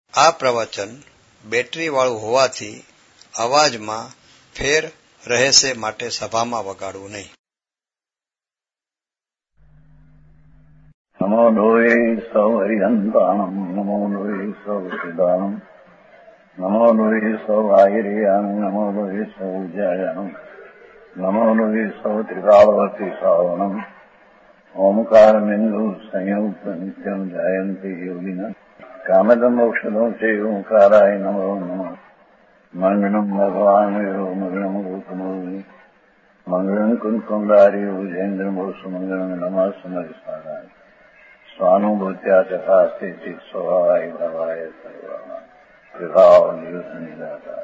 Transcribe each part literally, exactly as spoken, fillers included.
આ પ્રવચન બેટરી વાળું હોવાથી અવાજમાં ફેર રહેશે, માટે સભામાં વગાડવું નહીં. નમો લોહે સૌ હરિહંતાણમ, નમો લોહે સૌ સિદાનમ, નમો લોહે સૌ આયર્યાન, નમો લોહે સૌ જયાનમ, નમો લોહે સૌ ત્રિકાળવતી સાવનમ, ઓમકાર બિંદુ સંયુક્ત નિત્યમ જયંતિ યોગિના કામદમ ઔષધો છે ઓંકારાય નમો નમઃ. મંગળમ ભગવાન વિરો મંગળમ ગૌતમોની મંગળમ કુંકુમધારી ભુજેન્દ્ર મોસુ મંગળમ નમઃ સમરિસારાય સ્વાનુભૂત્યા ચકાસ્તે ચિત સ્વભાવાય ભવાય સર્વા વિભાવ નિયુત નિરાકાર.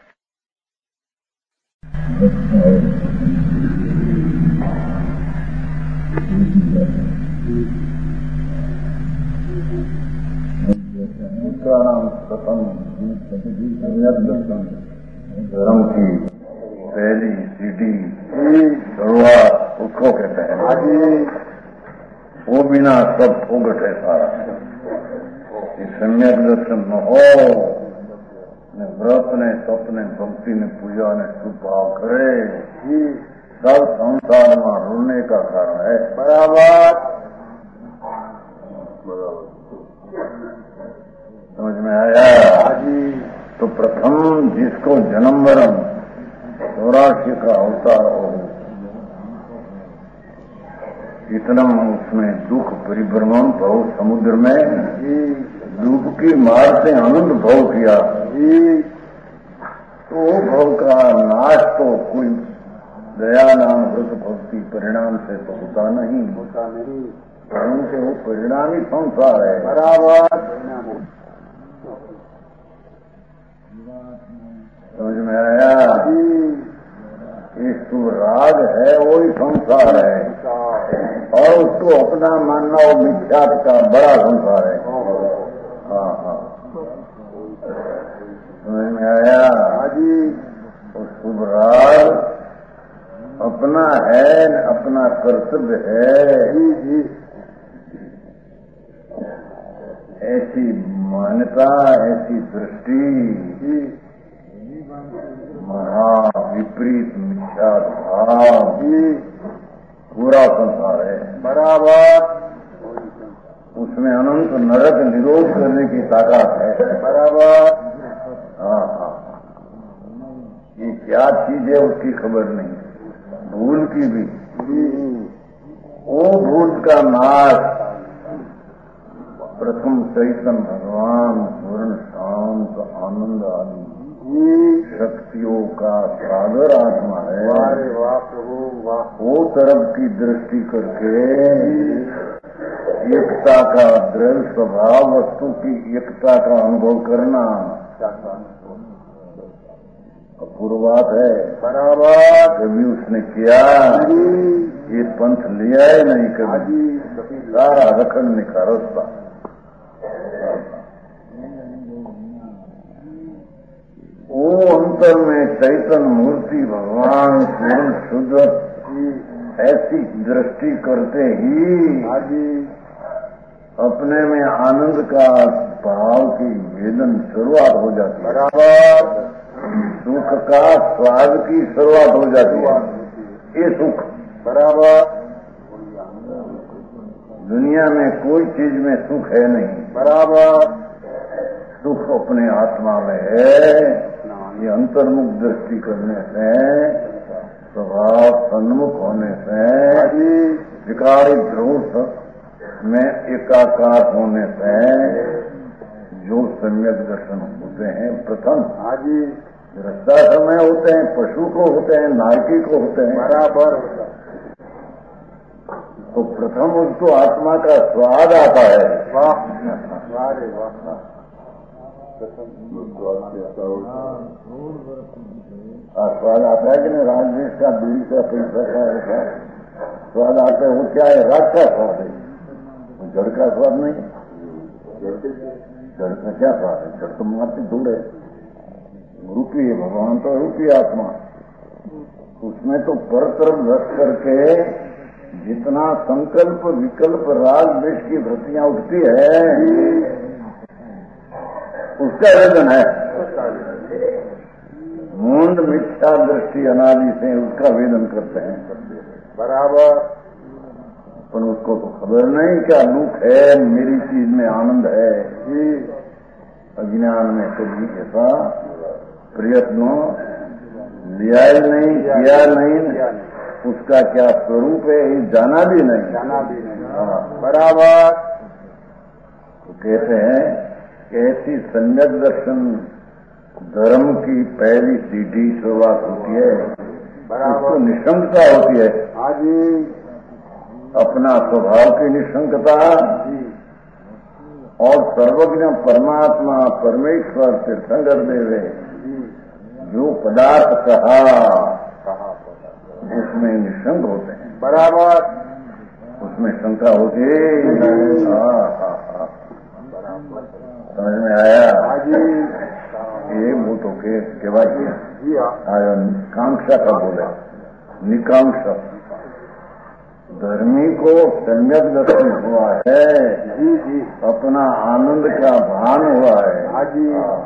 उत्तराणाम प्रथम दर्शन धर्म की पहली सीढ़ी शुरुआत उसको कहते हैं. वो बिना सब फूगट है सारा. सम्यक दर्शन न हो ने व्रत ने तप ने भक्ति ने पूजा ने शुभ भाव करे, सब संसार में रोने का कारण है. बराबर बराबर समझ में आया? तो प्रथम जिसको जन्म मरण चौरासी का अवतार हो, इतना उसमें दुख परिभ्रमण भव समुद्र में डूबकी मार से आनंद भव किया, तो भव का नाश तो कोई दया नाम व्रत भक्ति परिणाम से तो होता नहीं होता नहीं परंतु वो परिणामी संसार है. बराबर समझ में आया? इसको राग है वही संसार है, और उसको अपना मानना वो मिथ्यात्व का बड़ा संसार है. हाँ हाँ समझ में आया? उसको राग अपना है, अपना कर्तव्य है, ऐसी मान्यता, ऐसी दृष्टि महा विपरीत मिथ्या भाव पूरा संसार है. बराबर उसमें अनंत नरक निरोध करने की ताकत है. बराबर हाँ हाँ ये क्या चीज है उसकी खबर नहीं, भूल की भी. वो भूल का नाश प्रथम चैतन्य भगवान पूर्ण शांत आनंद आदि शक्तियों का सागर आत्मा है. वाह प्रभु वाह. वो तरफ की दृष्टि करके एकता का दृढ़ स्वभाव, वस्तु की एकता का अनुभव करना अपूर्व बात है. बराबर कभी उसने किया ये पंथ लिया है नहीं, कभी सारा रखन निखारता. वो अंतर में चैतन्य मूर्ति भगवान पूर्ण शुद्ध ऐसी दृष्टि करते ही अपने में आनंद का भाव की वेदन शुरुआत हो जाती है. बराबर सुख का स्वाद की शुरुआत हो जाती है. ये सुख बराबर दुनिया में कोई चीज में सुख है नहीं. बराबर सुख अपने आत्मा में है. ये अंतर्मुख दृष्टि करने से, स्वभाव सन्मुख होने से, विकारी ध्रुव में एकाकार होने से जो सम्यक दर्शन होते हैं प्रथम गृहस्थ में होते हैं, पशु को होते हैं, नारकी को होते हैं. बराबर तो प्रथम उसको आत्मा का स्वाद आता है. वाह वाह स्वाद आता है कि नहीं? राजनीति का बीड़ी का पैसा का ऐसा स्वाद आता है. वो क्या है? राग का स्वाद है, वो जड़ का स्वाद नहीं. जड़ का क्या स्वाद है? जड़ तो मात्र दूर है. रूपी है भगवान तो रूपी आत्मा. उसमें तो पर तरफ रख करके जितना संकल्प विकल्प राग द्वेष की वृत्तियां उठती है, उसका वेदन है। मूंड मिथ्या दृष्टि अनादि से उसका वेदन करते हैं बराबर, पर उसको तो खबर नहीं क्या दुख है, मेरी चीज में आनंद है। अज्ञान में कभी ऐसा प्रयत्न लिया ही नहीं, किया नहीं, उसका क्या स्वरूप है ये जाना भी नहीं, जाना भी नहीं बराबर। तो कहते हैं कि ऐसी सम्यक दर्शन धर्म की पहली सीढ़ी शुरुआत होती है, उसको निशंकता होती है। हाँ जी, अपना स्वभाव की निशंकता और सर्वज्ञ परमात्मा परमेश्वर तीर्थंकर देवे जो पदार्थ कहा उसमें निशंक होते हैं बराबर, उसमें शंका होती है। समझ में आया? हाँ जी, ये वो तो के केवाई आया कांक्षा का बोले, निकांक्षा। धर्मी को सम्यक दर्शन हुआ है, जी जी, अपना आनंद का भान हुआ है। हाँ जी,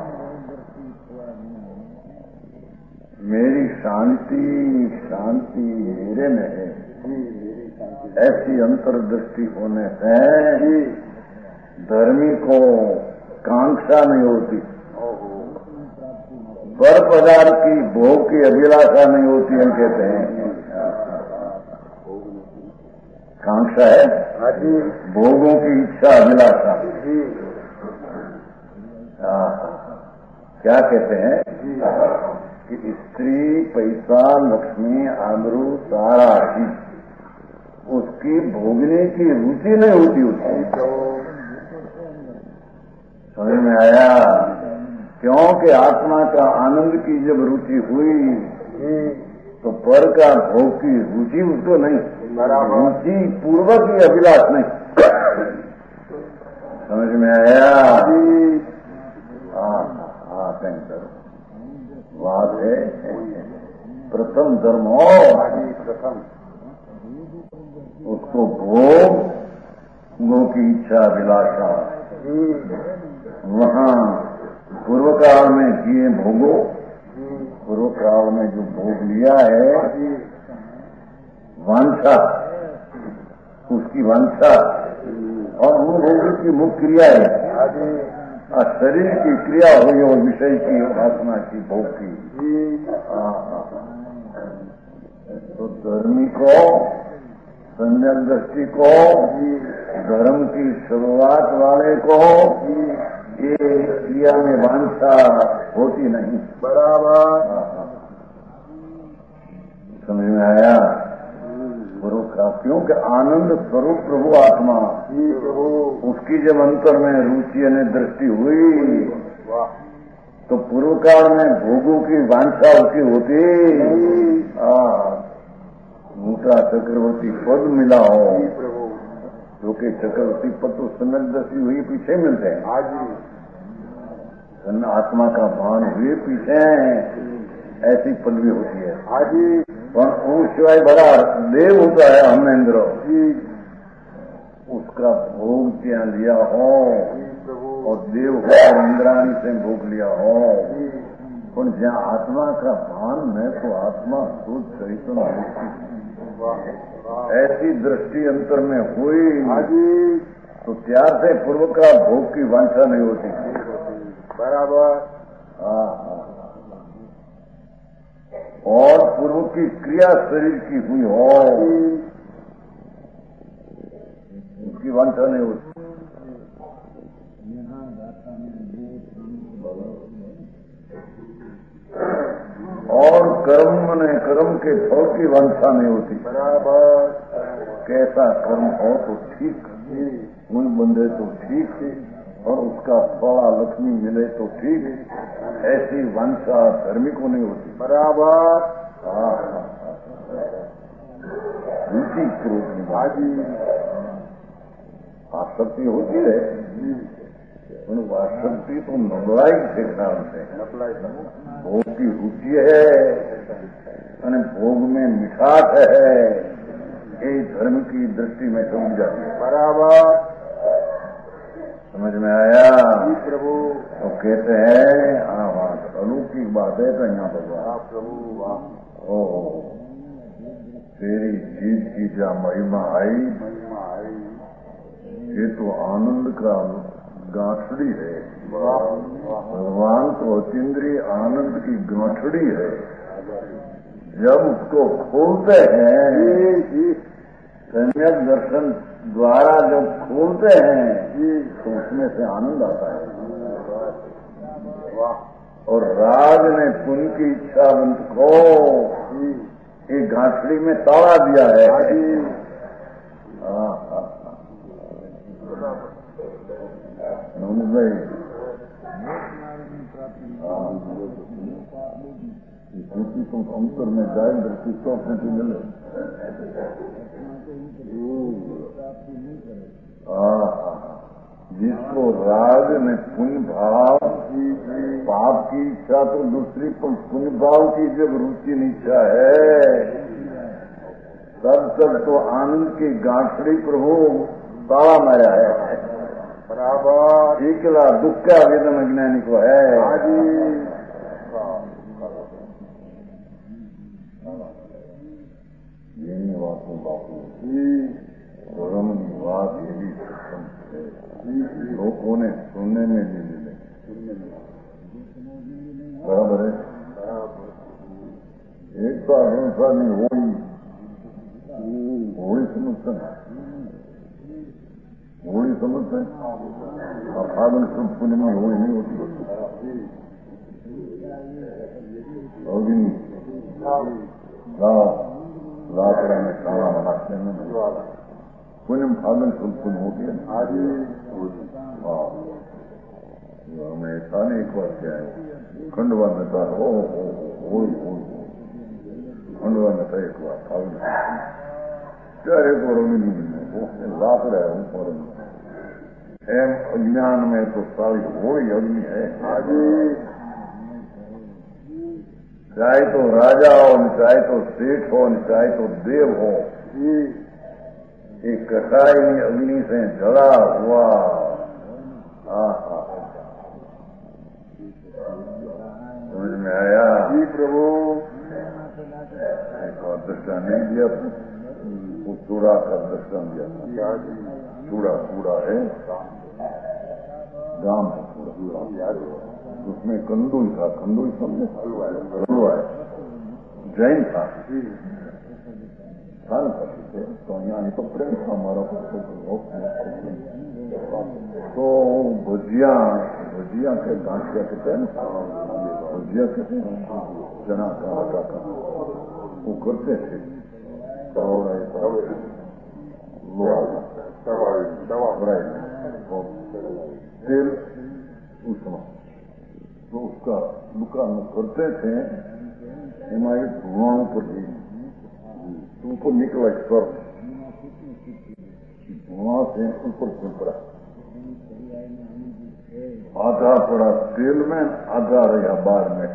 मेरी शांति शांति मेरे में है, ऐसी अंतर्दृष्टि होने से धर्मी को कांक्षा नहीं होती, पर पदार्थ की भोग की अभिलाषा नहीं होती। हम कहते हैं कांक्षा है भोगों की इच्छा अभिलाषा। क्या कहते हैं कि स्त्री पैसा लक्ष्मी आबरू सारा चीज उसकी भोगने की रुचि नहीं होती उसकी। समझ में आया? क्योंकि आत्मा का आनंद की जब रुचि हुई तो पर का भोग की रुचि उसको नहीं, रुचि पूर्वक की अभिलाष नहीं। समझ में आया? हाँ हाँ, कहीं करो बात है। प्रथम धर्म हो, प्रथम उसको भोग गो की इच्छा अभिलाषा, वहाँ पूर्व काल में किए भोगो, पूर्व काल में जो भोग लिया है वांछा, उसकी वांछा और वो भोग की मुख्य क्रिया है। और शरीर की क्रिया हुई और विषय की आत्मा की भोग की। तो धर्मी को सम्यक दृष्टि को धर्म की शुरुआत वाले को ये क्रिया में वांछा होती नहीं बराबर। समझ में आया? गुरु का क्योंकि आनंद स्वरूप प्रभु आत्मा, उसकी जब अंतर में रुचि ने दृष्टि हुई तो पूर्व काल में भोगों की वांछा उसकी होती। मोटा चक्रवर्ती पद मिला हो, जो कि चक्रवर्ती पद तो सम्यक दृष्टि हुई पीछे मिलते हैं। आत्मा का भान हुए पीछे ऐसी पदवी होती है। पर उस सिवाय बड़ा देव होता है हमेंद्र, उसका भोग ત્યાં लिया हो और देव होकर इंद्राणी से भोग लिया हो, पर जहाँ आत्मा का भान है तो आत्मा शुद्ध चैतन्य होती, ऐसी दृष्टि अंतर में हुई तो त्यार से पूर्व का भोग की वांछा नहीं होती बराबर। हाँ हाँ, और पूर्व की क्रिया शरीर की हुई हो उसकी वांछा नहीं होती। और कर्म ने कर्म के फल की वांछा नहीं होती बराबर। कैसा कर्म हो तो ठीक, मुझ बंधे तो ठीक, और उसका फला लक्ष्मी मिले तो ठीक, ऐसी वांछा धर्मी को नहीं होती बराबर। रुचि क्रोध की बाजी आसक्ति होती है, आसक्ति तो नबलाई के कारण से भोग की रुचि है और भोग में मिठास है, ये धर्म की दृष्टि में समझ जाती है बराबर। समझ में आया जी प्रभु। तो कहते हैं हाँ बात अलौकिक बात है तो यहाँ भगवान प्रभु वाह। ओ तेरी जीत की क्या महिमा आई, महिमा आई। ये तो आनंद का गांठड़ी है। वाह। भगवान तो अतीन्द्रिय आनंद की गांठड़ी है। जब उसको खोलते हैं सम्यक दर्शन द्वारा जब खोलते हैं तो उसमें से आनंद आता है। और राज ने पुण्य की इच्छा बंत को एक घाटड़ी में ताला दिया है। भाई तुम अंतर में जाए दृष्टि तो अपने से मिले। जिसको राग ने पुण्य भाव की पाप की इच्छा तो दूसरी पुण्य भाव की जब रुचि इच्छा है तब तक तो आनंद की गांठड़ी प्रभु ताला मारा है। बराबर एकला दुख का वेदन अज्ञानी को है। ये बापू बापू धर्म की बात ये भी लोगों ने सुनने में भी मिले। बराबर है। एक तो अहिंसा नहीं होली होली समझते हैं होली समझते हैं फागुन शुभ पूर्णिमा होली नहीं होती होगी लाकड़ा में खाना बनाते हैं पुण्य फागुन शुभ पुण्य होती है। हाँ हमें ऐसा नहीं एक बार क्या है खंडवा में था हो होली होली खंडवा में था एक बार फागुन चार एक बार होली नहीं मिलने लाकड़ा है ऊपर एम अज्ञान में तो सारी होली अग्नि है। चाहे तो राजा हो चाहे तो सेठ हो चाहे तो देव हो एक कटाई अग्नि से जला हुआ समझ में आया जी प्रभु। एक और दर्शन नहीं दिया वो चूड़ा का दर्शन दिया। चूड़ा चूड़ा है गांव है चूड़ा उसमें कंदुई था कंदुई समझे हलवा है जैन था था ना तो यहाँ तो प्रेम था हमारा तो भुजिया भुजिया के गांठिया कहते हैं ना भुजिया कहते हैं चना का आटा का वो करते थे तेल उसमें तो उसका दुकान में करते थे हमारे धुआं पर भी तुमको निकला स्वर धुआं से ऊपर चिपड़ा आधा पड़ा तेल में आधा रहा बाहर में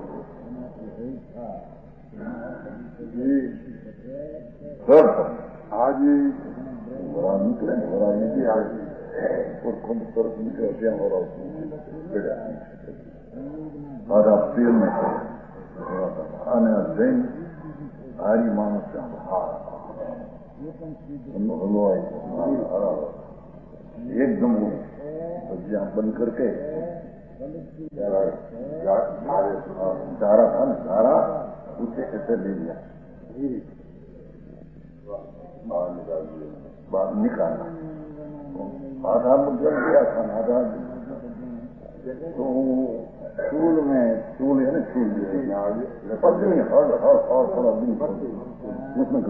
सर आज बड़ा निकले बड़ा निकले आज और कौन तरफ निकले क्या हो रहा आधा तेल में आने जैन हारी मानस एकदम भजिया बंद करके चारा था ना चारा उसे ऐसे ले लिया बाहर निकालना आधा मुद्दा दिया था आधा तो चूल में चूल है ना चूल पत्नी हर हर और थोड़ा दिन उसमें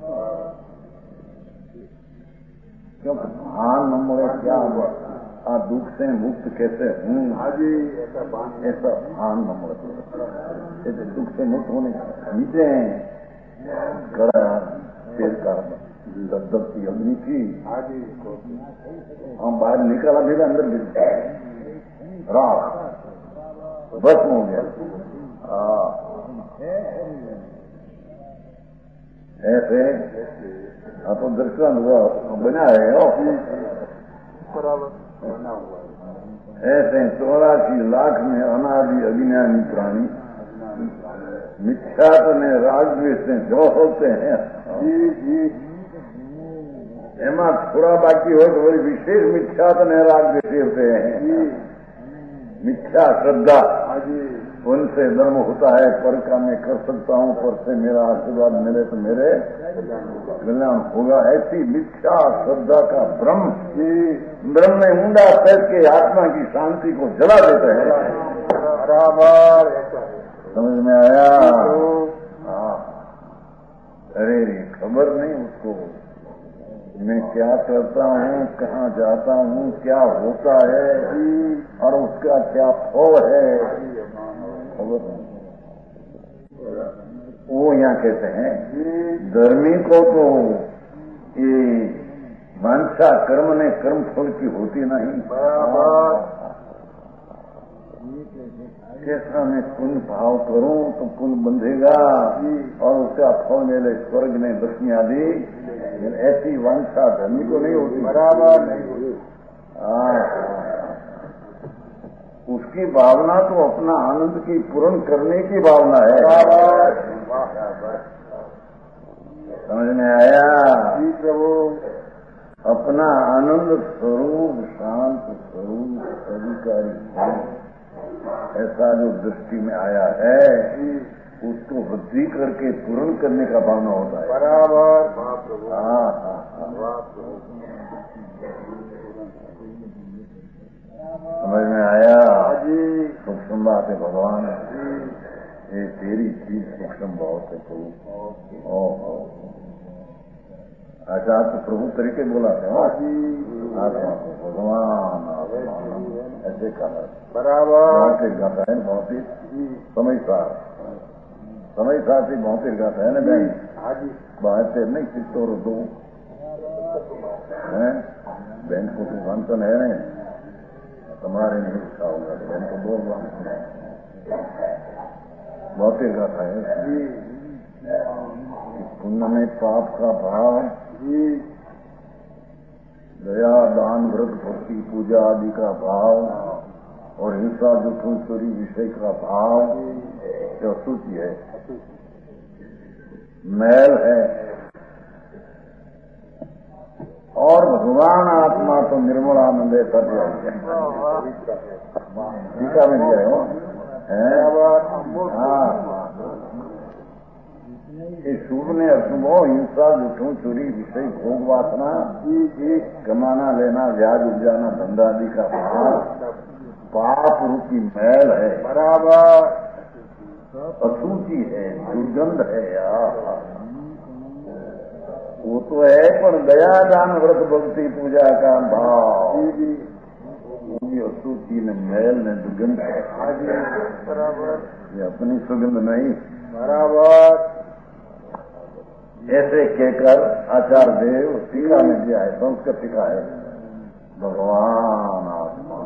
क्योंकि भान नंबर क्या आ दुख से मुक्त कैसे हूँ ऐसा भान नंबर ऐसे दुख से मुक्त होने नीचे कड़ा तेल का दब की अग्नि की हम बाहर निकाला भी अंदर भी राख भस्म हो गया ऐसे हाँ तो दर्शन हुआ बना है बराबर ऐसे चौरासी लाख में अनादि अज्ञानी प्राणी मिथ्यात ने राजद्वेष से जो होते हैं एमा थोड़ा बाकी हो तो वही विशेष मिथ्यात ने राजद्वेष होते हैं। मिथ्या श्रद्धा उनसे धर्म होता है, पर का मैं कर सकता हूँ, पर से मेरा आशीर्वाद मिले तो मेरे कल्याण होगा। ऐसी मिथ्या श्रद्धा का भ्रम ब्रह्म में ऊंडा फैस के आत्मा की शांति को जला देते हैं। बराबर समझ में आया? हाँ, अरे खबर नहीं उसको मैं क्या करता हूँ, कहाँ जाता हूँ, क्या होता है और उसका क्या फल है, खबर नहीं। वो यहाँ कहते हैं धर्मी को तो ये वांछा कर्म ने कर्म फल की होती नहीं। कैसा मैं पुण्य भाव करूं तो पुण्य बंधेगा और उसका फल मेरे स्वर्ग में लक्ष्मी आदि, ऐसी वांछा धर्मी को नहीं होती। बराबर नहीं होती। उसकी भावना तो अपना आनंद की पूर्ण करने की भावना है। समझ में आया? जी प्रभु। अपना आनंद स्वरूप शांत स्वरूप अधिकारी ऐसा जो दृष्टि में आया है उसको वृद्धि करके पूर्ण करने का भावना होता है। बराबर। हाँ हाँ हाँ, समझ में आया? सूक्ष्म बात है भगवान, ये तेरी चीज सूक्ष्म बहुत है प्रभु। ओ अच्छा तो प्रभु तरीके बोलाते हो आत्मा को भगवान ऐसे कहा। बराबर गाता है भौतिक समझदार समझदार से भौतिक गाता है ना बहन। बाहर नहीं चित्तौर दो है बहन को तो भंसन है नहीं तुम्हारे नहीं लिखा होगा तो बहन को बोल रहा भौतिक गाता है। पुण्य में पाप का भाव, दया दान व्रत भक्ति पूजा आदि का भाव और हिंसा जुठू चोरी विषय का भाव जो अशुचि है, मैल है। और भगवान आत्मा तो निर्मल आनंद है। सत्य टीका में दिया हो। हाँ शुभ ने अशुभो हिंसा जुठू चोरी विषय भोग वासना कमाना लेना व्याज उपजाना धंधा आदि का भाव पाप रूपी मैल है। बराबर। अशुचि है, दुर्गंध है यार। वो तो है पर दया दान व्रत भक्ति पूजा का भाव ये अशुचि ने मैल ने दुर्गंध है। बराबर। ये अपनी सुगंध नहीं। बराबर। ऐसे कहकर आचार्य देव टीका में दिया है, संस्कृत टीका है भगवान आत्मा।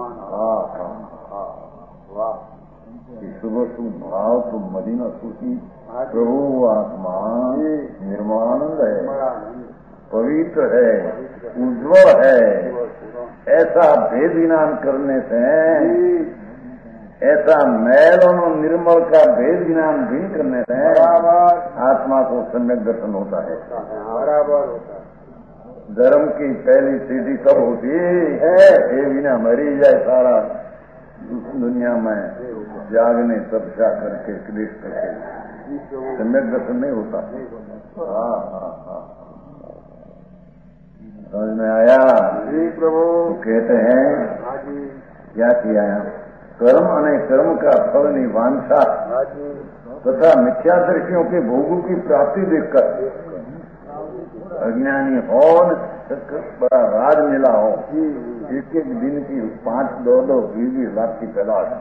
सुबह शुभ भाव तो मदीना सूची प्रभु आत्मा निर्मानंद है, पवित्र है, उज्ज्वल है। ऐसा भेद ज्ञान करने से ऐसा मैल और निर्मल का भेद ज्ञान भिन्न करने से आत्मा को सम्यक दर्शन होता है। बराबर होता है। धर्म की पहली सीढ़ी तब होती है ये बिना मरी जाए सारा दुनिया में जागने तपस्या करके क्लेश करके सम्यक दर्शन नहीं होता। हाँ हाँ हाँ समझ में आया? जी प्रभु। कहते हैं क्या किया है कर्म अने कर्म का फल निवांछा तथा मिथ्या दृष्टियों के भोगों की प्राप्ति देखकर अज्ञानी हो न बड़ा राज मिला हो, एक एक दिन की पांच दो दो बीस बीस लाख की पैदाश।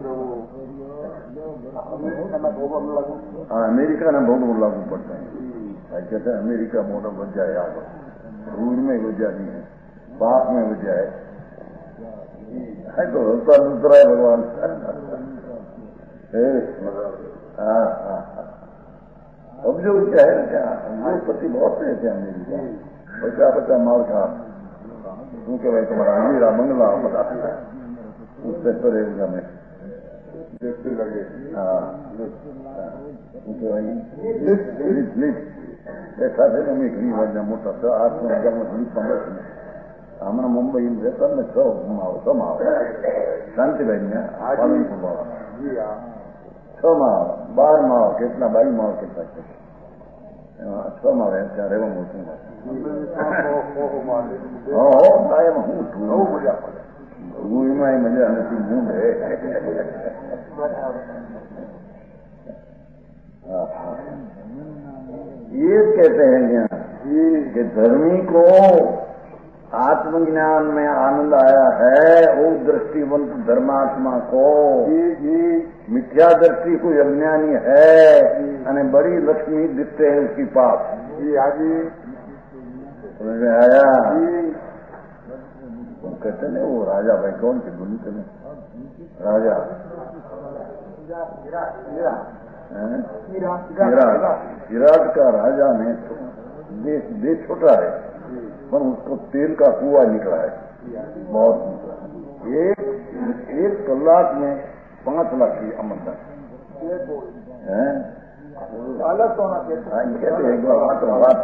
हाँ अमेरिका ने बहुत लागू पड़ता है। कहते हैं अमेरिका मोटा बच जाए, यहाँ रूर में वजह नहीं है, बाप में वजह है है तो होता दूसरा है भगवान। अब जो क्या है ना क्या वो पति बहुत है क्या अमेरिका बच्चा बच्चा मार खा શું કહેવાય તમારા હજીરા બંગલા બધા उससे तो रहेगा मैं देखते लगे हाँ શું કહેવાય લીફ લીફ બેઠા છે ને અમે ઘણી વાર મોટા છ આઠ નો હજારમાં લીફમાં બેસીને હમણાં મુંબઈ રહેતા ને છ આવો છ માં આવે શાંતિભાઈ ને પાલનપુર વાળા છ માં આવે બાર માં આવે કેટલા બાઈ માં આવે કેટલા છે છ માં આવે ત્યાં રહેવાનું હતું હો કાયમ હું છું બહુ મજા પડે હું એમાં મજા નથી મૂંડ હે ये कहते हैं यहाँ कि धर्मी को आत्मज्ञान में आनंद आया है वो दृष्टिवंत धर्मात्मा को मिथ्या दृष्टि को अज्ञानी है અને बड़ी लक्ष्मी दिखते हैं उसकी पास समझ में आया वो कहते हैं वो राजा भाई कौन थे बोली तुम्हें राजा इराक का राजा ने देश देश छोटा है पर उसको तेल का कुआ निकला है बहुत एक एक कलाक में पांच लाख की आमदन है कहते एक बार मात्र बात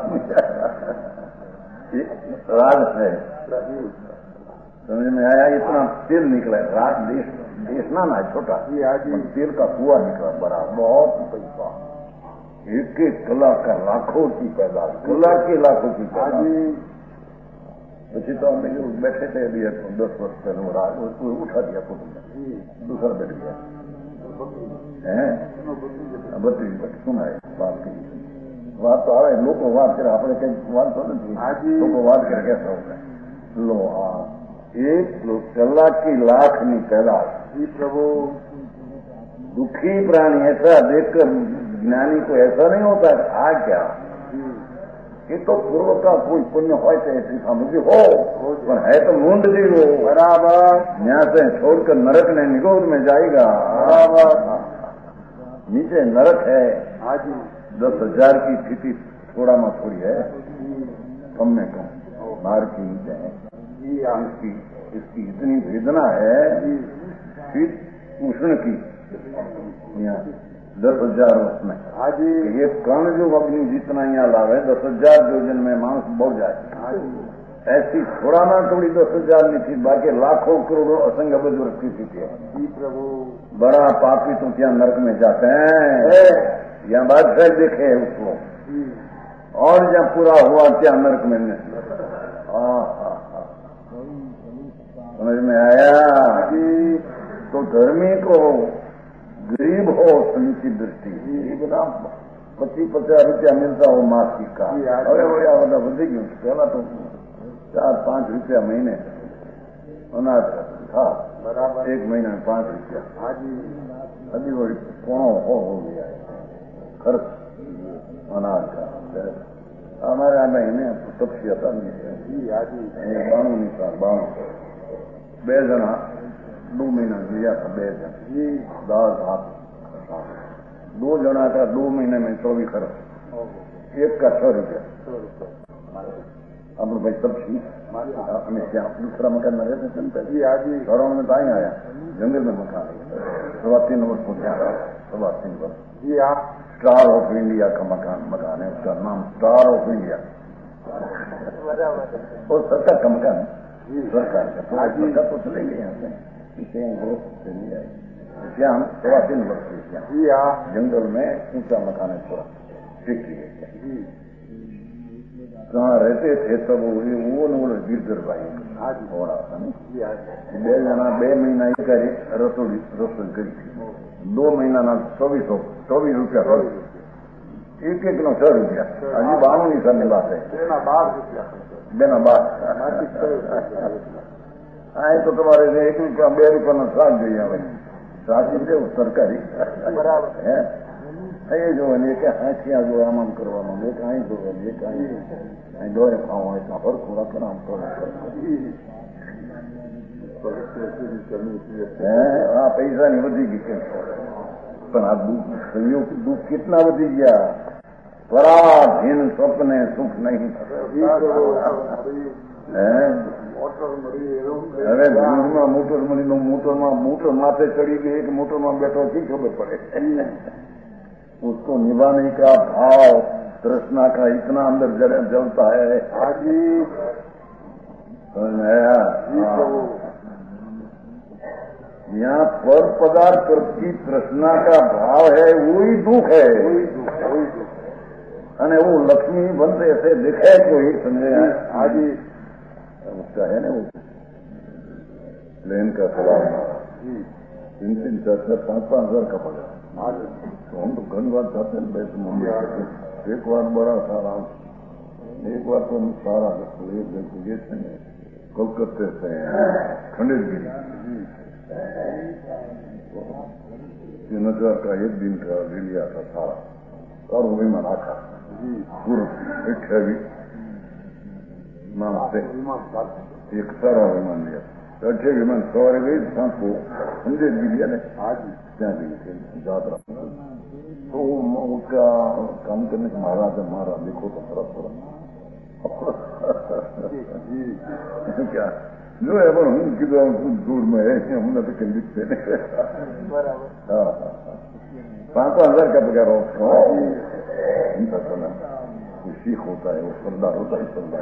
राज है समझ में आया इतना तेल निकला है राज देश देश ना ना छोटा तेल का कुआ निकला बड़ा बहुत पैसा एक एक कलाक का लाखों की पैदाश कलाक के लाखों की पैदाश પછી તો અમે બેઠે थे अभी दस वर्ष पहले राज उसको उठा दिया खुद दूसरा बैठ गया है बत्तीस बट सुना है बात की बात तो आवे लोग बात करे આપણે કઈ વાત તો નથી લોકો વાત કરે कैसा होता है लो हाँ एक कलाक की लाख ની पैदाश प्रभु दुखी प्राणी ऐसा देखकर ज्ञानी को ऐसा नहीं होता है आ क्या ये तो पूर्व का कोई पुण्य हो ऐसी समझ हो पर है तो मूंड जी वो बराबर यहाँ से छोड़कर नरक ने निगोद में जाएगा बराबर नीचे नरक है आज दस हजार की स्थिति थोड़ा में थोड़ी है कम में कम बाहर की नीचे है इसकी इसकी इतनी वेदना है फिर उष्ण की यहाँ दस हजार उसमें आज ये कण जो अग्नि जितना यहाँ लावे दस हजार योजन में मांस बढ़ जाए ऐसी थोड़ा ना थोड़ी दस हजार नहीं थी बाकी लाखों करोड़ों असंग अबज की थी प्रभु बड़ा पापी तो क्या नरक में जाते हैं यहाँ बादशाह देखे उसको और जहाँ पूरा हुआ क्या नरक में समझ में आया तो धर्मी को गरीब हो समिति दृष्टि गरीब ना पच्चीस पचास रुपया मिलता हो मासिक का अरे बढ़िया बता बधी गયું पहला तो चार पांच रुपया महीने अनाज था बराबर एक महीने में पांच रुपया अभी वो पौनो हो हो गया खर्च अनाज का हमारे यहाँ महीने तपसी था बाणु निकाल बाणु બે જણા दो महीना लिया था बे जन दाल भात दो जना था दो महीने में चौबीस खर्च एक का छह रुपया अब भाई सब ठीक अपने क्या दूसरा मकान में रहते थे जी आज शहरों में तो आई आया जंगल में मकान सवा तीन वर्ष पहुंचा सवा तीन वर्ष जी आप स्टार ऑफ इंडिया का मकान मकान है उसका नाम स्टार ऑफ इंडिया और सरकार का मकान सरकार का सरकार तो चलेंगे यहाँ से इसे चली आई क्या हम सवा तीन वर्ष जी जंगल में ऊंचा मकान है थोड़ा ठीक है कहाँ रहते थे तब वो वो गिरधर भाई हो रहा था बे जना बे महीना एक रसोई रसोई करी थी दो महीना ना चौबीस सौ चौबीस रुपया खर्च एक एक नो छह रुपया अभी बाणु नहीं सर बात है बेना बात आए तो तुम्हारे एक रुपया बे रुपया नो साथ જોઈએ હવે સાચી છે સરકારી બરાબર હે એ જો ને કે હાથિયા જો આમ આમ કરવાનો ને કાઈ જો ને કાઈ અહીં દોરે ખાવા હોય તો હરખું રાખો આમ તો આ પૈસાની વધી ગઈ છે પણ આ દુઃખ સંયોગ દુઃખ કેટલા વધી ગયા પરાધીન સ્વપ્ને સુખ નહીં અરે ભૂલમાં મોટર મળી મોટરમાં મોટર માથે ચડી ગઈ એક મોટરમાં બેઠો થી ખબર પડે उसको निभाने का भाव तृष्णा का इतना अंदर जलता है आजी यहाँ पर पदार्थ की तृष्णा का भाव है वही दुख है અને वो लक्ष्मी बनते ऐसे दिखे कोई समझे आजी उसका है ना वो प्लेन का सवाल तीन तीन चार चार पांच पांच हजार का पड़ा तो हम तो घनी बार जाते हैं बैठ मुंबई एक बार बड़ा सारा एक बार तो हम सारा गए थे कोलकाता से खंडेलगिरी तीन हजार का एक दिन का ले लिया था सारा और वो विमान आखा पूर्व अठावी नमस्ते एक सारा विमान लिया अठे विमान सवारे गई सांस को खंडेलगिरी है आज ત્યાં ગઈ थे यात्रा तो उसका काम करने के महाराज हमारा देखो तो थोड़ा थोड़ा क्या जो है पर हम किधर कुछ दूर में है हमने तो कहीं दिखते नहीं हाँ पांच हजार का पगार उनका सुना वो सीख होता है वो सरदार होता है सरदार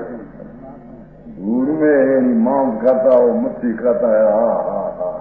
दूर में मांस खाता हो मच्छी खाता है हाँ हाँ हाँ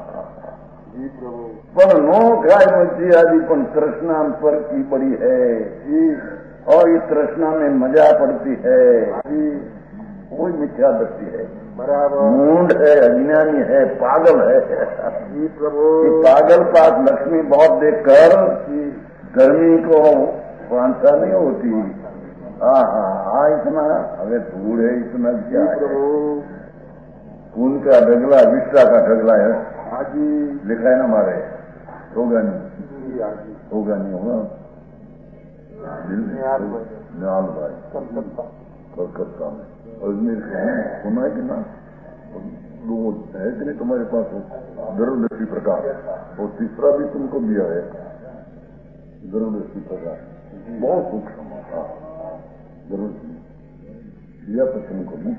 पर नो खाए मच्छी आदि पर तृष्णा पर की बड़ी है और इस तृष्णा में मजा पड़ती है कोई मिथ्या दृष्टि है मूंढ है अज्ञानी है पागल है प्रभु पागल पास लक्ष्मी बहुत देखकर गर्मी को वांछा नहीं होती हाँ हाँ हाँ इतना अगर धूल है इतना क्या प्रभु खून का ढगला विश्वा का ढगला है आजी लिखा है ना हमारे होगा नहीं होगा नहीं होगा निहाल भाई कलकत्ता में अजमेर से सुना है कि ना लोग है कि नहीं तुम्हारे पास गर्भदृष्टि प्रकाश और तीसरा भी तुमको दिया है गर्भदृष्टि प्रकाश बहुत सूक्ष्म था गर्भदृष्टि दिया तो तुमको नहीं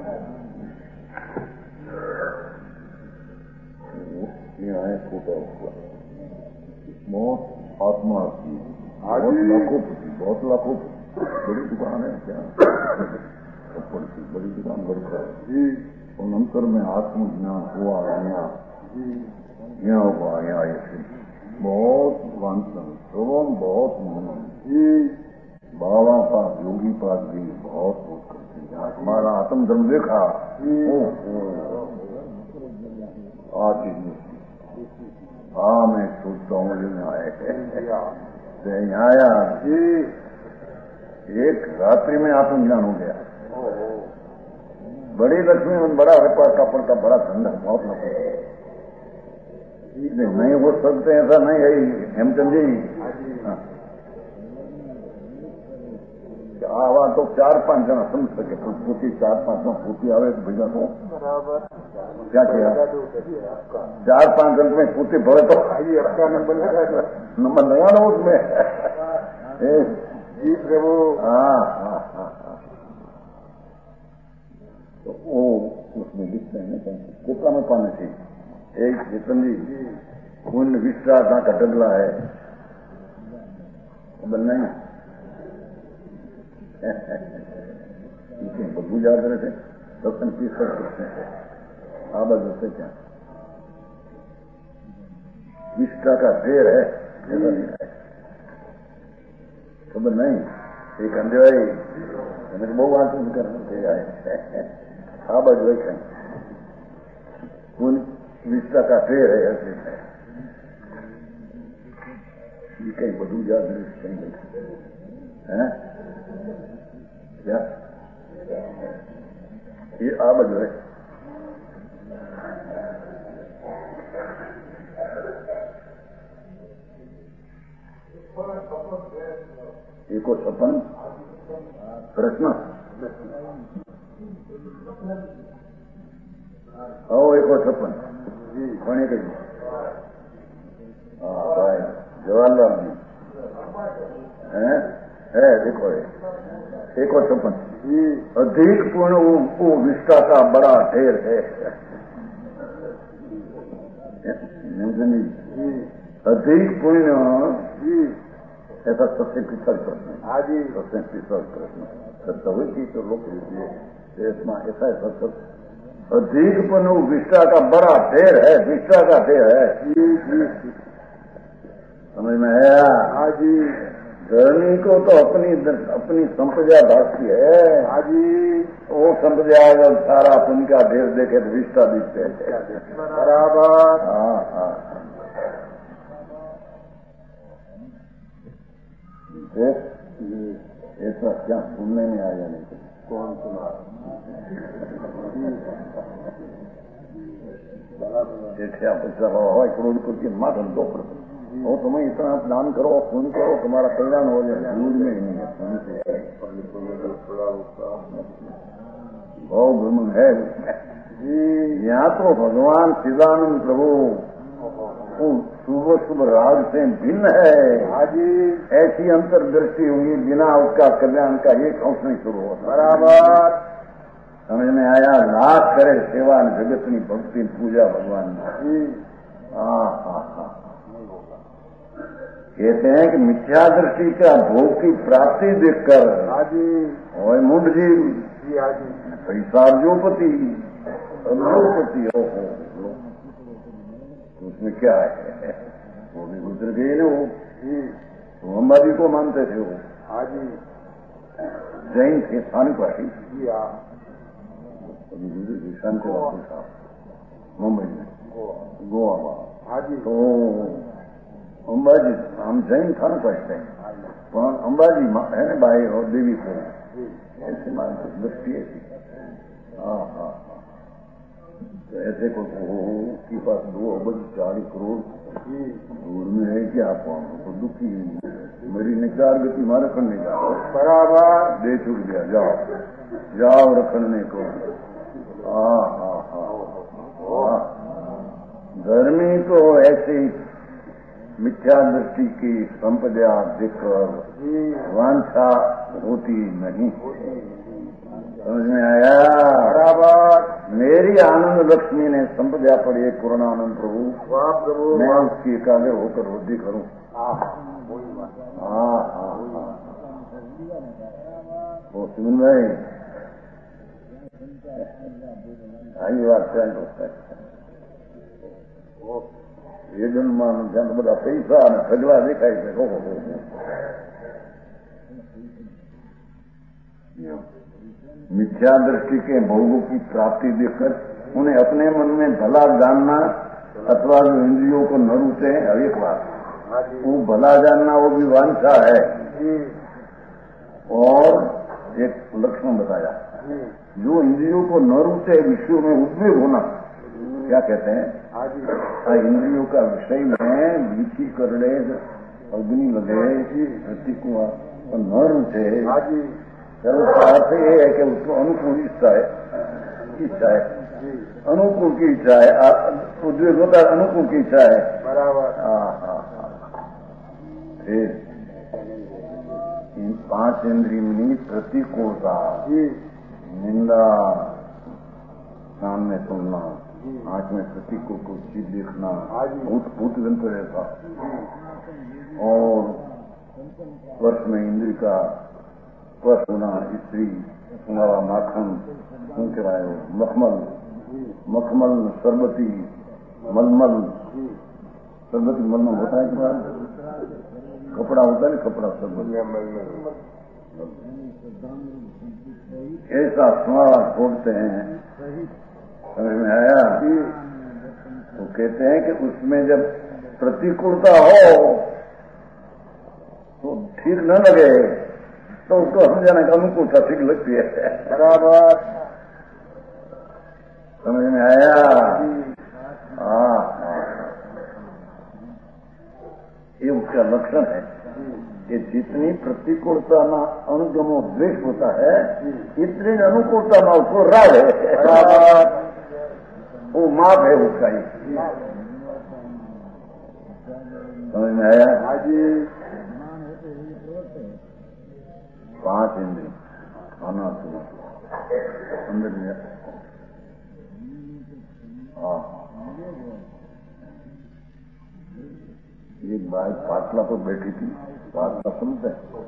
यहाँ है छोटा हुआ बहुत आत्मा की बहुत लाखों बहुत लाखों बड़ी दुकान है क्या ऊपर की बड़ी दुकान बढ़कर और अंतर में आत्मज्ञान हुआ यहाँ यहाँ हुआ यहाँ ऐसे बहुत वांछन एवं बहुत मन बाबा पास योगी पास भी बहुत कुछ करते हैं हमारा आत्म धर्म देखा आज हाँ मैं सोचता हूँ मुझे यहाँ आया एक रात्रि में आत्मज्ञान हो गया बड़ी लक्ष्मी में बड़ा व्यापार का पड़ता बड़ा धंधा बहुत नफा नहीं हो सकते ऐसा नहीं है हेमचंद जी आवा तो चार पांच जना समझ सके तो पूछी चार पांच में पूछी आवे तो भैया को क्या किया चार पांच जन में पूछी भरे तो आपका नंबर लगा नंबर लगा ना उसमें जी प्रभु हाँ हाँ हाँ तो वो उसमें लिखते हैं कितना में पाने चाहिए एक जितनी खून विश्वास का डगला है नहीं बदबू याद रहे थे दर्शन की कर सकते हैं आप बदलते क्या निष्ठा का ढेर है ऐसा लिखा है खबर नहीं एक अंधे भाई मैंने बहु आंसू करते आए आ बाजू देखें निष्ठा का ढेर है ऐसे ये कहीं बदबू याद रहे कहीं है क्या ये आ बाजू है एको छप्पन प्रश्न आओ एको छप्पन कोने के भाई जवाहरलाल है है देखो एको छप्पन अधिक पुण्य वो, वो विष्टा का बड़ा ढेर है। अधिक पुण्य ऐसा सबसे पिछड़ प्रश्न। हाँ जी, सबसे पिछड़ प्रश्न सत्य की तो लोग ऐसा ऐसा सब अधिक पुण्य विष्टा का बड़ा ढेर है, विष्टा का ढेर है। समझ में आया? हाँ जी। धर्मी को तो अपनी अपनी संप्रदा भागती है। हाँ जी। वो संप्रदा जब सारा पुण्य का ढेर देखे तो विष्टा दिखते हैं। बराबर। हाँ हाँ। ऐसा क्या सुनने में आया नहीं? कौन सुना? देखिए पैसा हो करोड़पति माँ धंधो कर और तुम्हें इतना दान करो, पुण्य करो, तुम्हारा कल्याण हो जाए। दूर में ही नहीं है, पुण्य से भाव भ्रम है जी। यहाँ तो भगवान सिदानंद प्रभु शुभ शुभ राज से भिन्न है। हाजी ऐसी अंतर्दृष्टि होगी, बिना उसका कल्याण का एक अंश नहीं शुरू होता। बराबर। समझ में आया? लाख करे सेवा जगतनी भक्ति पूजा भगवान की। हाँ हाँ हाँ। कहते हैं कि मिथ्या दृष्टि का भोग की प्राप्ति देखकर और मुंड जी पैसा अर्जोपति अर्जोपति हो तो उसमें क्या है? वो भी गुजर गए ना। वो तो अंबाजी को मानते थे वो। जैन थे स्थानवासी। शांति वापस साहब मुंबई में गोवा में। तो अंबाजी हम जैन था ना पढ़ते हैं, अंबाजी है ना भाई और देवी को ऐसे मानते दृष्टि ऐसी। हाँ हाँ तो ऐसे को उसके पास दो अबज चालीस करोड़ दूर में है कि आप तो दुखी मेरी निचार गति मारे खंडने का बराबर दे चुक दिया। जाओ जाओ रखने को। हाँ हाँ हाँ। धर्मी को ऐसी मिथ्या दृष्टि की संपदा देखकर वांछा होती नहीं। समझ में आया? बराबर। मेरी आनंद लक्ष्मी ने संपदा पड़ी है पूर्णानंद प्रभु। वाह प्रभु। मैं उसकी एकाग्र होकर वृद्धि करूं। हाँ हाँ हाँ। वो सुन रहे आई बात क्या ये जन्मान जन बड़ा पैसा ने खजवा दिखाई दे। हो हो मिथ्या दृष्टि के भोगों की प्राप्ति देखकर उन्हें अपने मन में भला जानना अथवा जो इंद्रियों को न रूचे एक बात वो भला जानना वो भी वांछा है। और एक लक्षण बताया जो इंद्रियों को न रूचे विषयों में उद्वेग होना। क्या कहते हैं? इंद्रियों का विषय में लीची करड़े अग्नि लगे प्रतिकुआ और न रूठे। अर्थ ये है कि उसको अनुकूल इच्छा है, इच्छा है अनुकूल की इच्छा है, उद्वेग होता है अनुकूल की इच्छा है। बराबर। हाँ हाँ हाँ। फिर इन पांच इंद्रियों में प्रतिकूलता, निंदा, सामने सुनना, आंख में प्रतिकूल को चीज देखना, भूत भूत यंत्र ऐसा, और स्पर्श में इंद्र का स्पर्श होना, स्त्री सुनावा माखन सुनकर मखमल मखमल सरबती मलमल सरबती मलमल होता है कि कपड़ा होता है ना, कपड़ा सरबती ऐसा सुनावा छोड़ते हैं। समझ में आया? तो कहते हैं कि उसमें जब प्रतिकूलता हो तो ठीक न लगे तो उसको समझाने का अनुकूलता ठीक लगती है। बराबर। समझ में आया? हाँ हाँ। ये उसका लक्षण है कि जितनी प्रतिकूलता में अनुगमो द्वेष होता है इतनी अनुकूलता में उसको राग है। बराबर। वो माप है उसका ही। समझ में आया? हाजी। पांच इंद्रिय खाना तो अंदर में हाँ एक बार पाटला पर बैठी थी, पाटला सुनते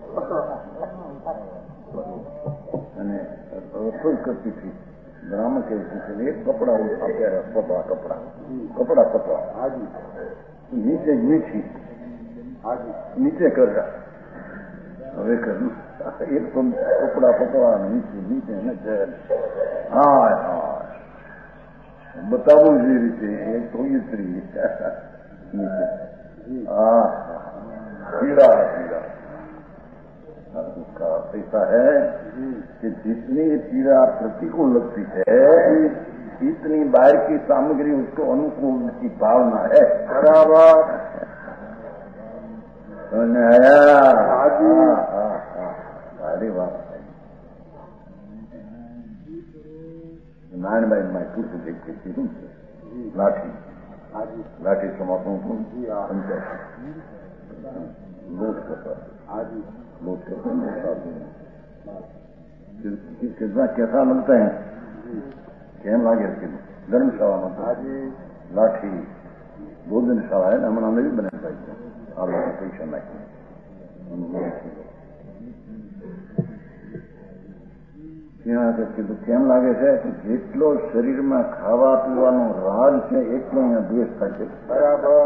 અને રસોઈ કરતી थी, બ્રાહ્મણ कहती थी एक कपड़ा उठा प्यारा कपड़ा कपड़ा कपड़ा कपड़ा हाजी नीचे मीठी हाजी नीचे कर रहा હવે कर एक तो कपड़ा कपड़ा नीचे नीचे न हाँ हाँ बताओ जी रीते एक तो इतरी नीचे हाँ पीड़ा पीड़ा उसका ऐसा है कि जितनी पीड़ा प्रतिकूल लगती है इतनी बाहर की सामग्री उसको अनुकूल की भावना है। बराबर समझ में आया? अरे वाह नारायण भाई मैं कुछ देखती थी तुमसे लाठी लाठी समातों को पंचायत लोट करता लोट करते कितना कैसा लगता है કેમ લાગે છે ધર્મશાળામાં લાઠી ભોજન શાળા है હમણાં નવી બને થાય છે આ લોકો પૈસા નાખી ત્યાં કીધું કેમ લાગે છે કે જેટલો શરીરમાં ખાવા પીવાનો રાજ છે એટલો અહીંયા દ્વેષ થાય છે। બરાબર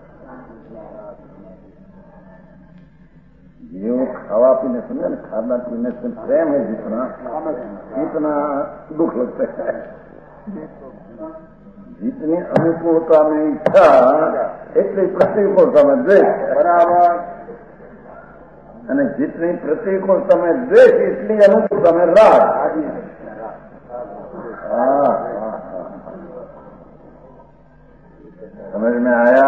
जो खावा पीने सुने ना खाना पीने से प्रेम है जितना इतना दुख लगता है। जितनी अनुकूलता में इच्छा इतनी प्रतिकूलता में द्वेष। बराबर जितनी प्रतिकूलता में द्वेष इतनी अनुकूलता में राग। हाँ समझ में आया?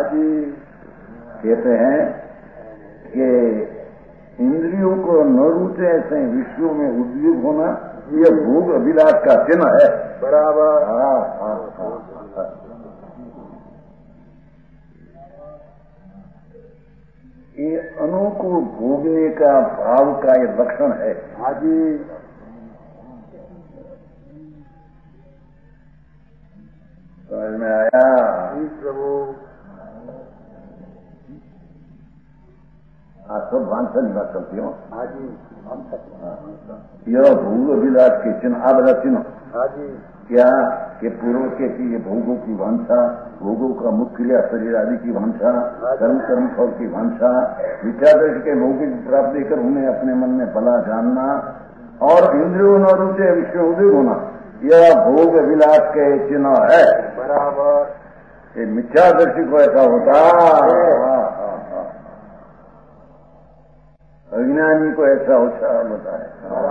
कहते हैं कि इंद्रियों को न रुचे ऐसे विषयों में उद्योग होना यह भोग अभिलाष का चिन्ह है। बराबर हाँ हाँ हाँ ये अनुकूल भोगने का भाव का ये लक्षण है। हाँ जी समझ में आया? प्रभु આ सब વાંચન વાત કરતી હો यह भोग अभिलाष के चिन्ह आ बड़ा चिन्ह क्या कि पूर्व के की ये भोगों की वांछा, भोगों का मुख्य क्रिया शरीर आदि की वांछा, कर्म कर्म फल की वांछा, विचारदर्श के भोगिक प्राप्ति कर उन्हें अपने मन में भला जानना और इंद्रियों न रुचे विषय उदय होना यह भोग अभिलाष के चिन्ह है। बराबर ये मिथ्यादर्शी को ऐसा होता अज्ञानी को ऐसा होता होता है।